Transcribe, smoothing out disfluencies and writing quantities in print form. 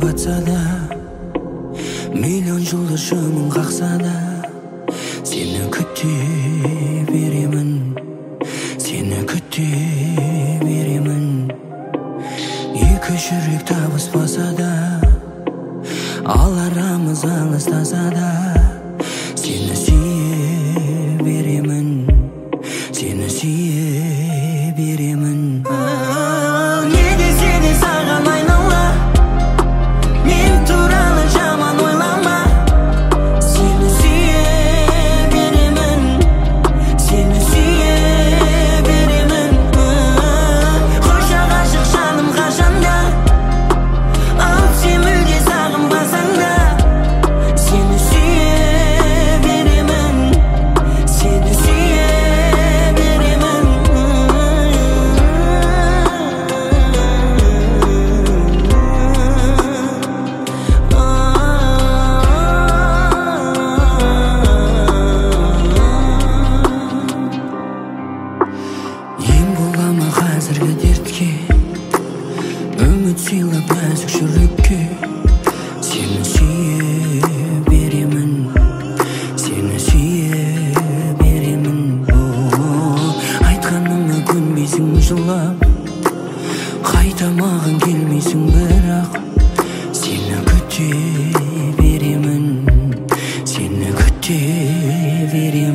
батса да, миллион жұлдыз шамын қақса да, сені күте беремін, сені күте беремін. Екі жүрек табыспаса да, ал арамыз алыстаса да, сені сүйе беремін, сені сүйе беремін. Не десе де саған айнала, мен туралы жаман ойлама, сені сүйе беремін, сені сүйе беремін. Қоша ғашық жаным қашанда, ал сен мүлде сағынбасаң да, сені сүйе беремін, сені сүйе беремін. Ем бола ма қазіргі дертке, үміт сыйлап нәзік жүрекке, сені сүйе беремін, сені сүйе беремін. Айтқаныңа көнбейсің жылап, қайта маған келмейсің, бірақ сені күте беремін, сені күте беремін.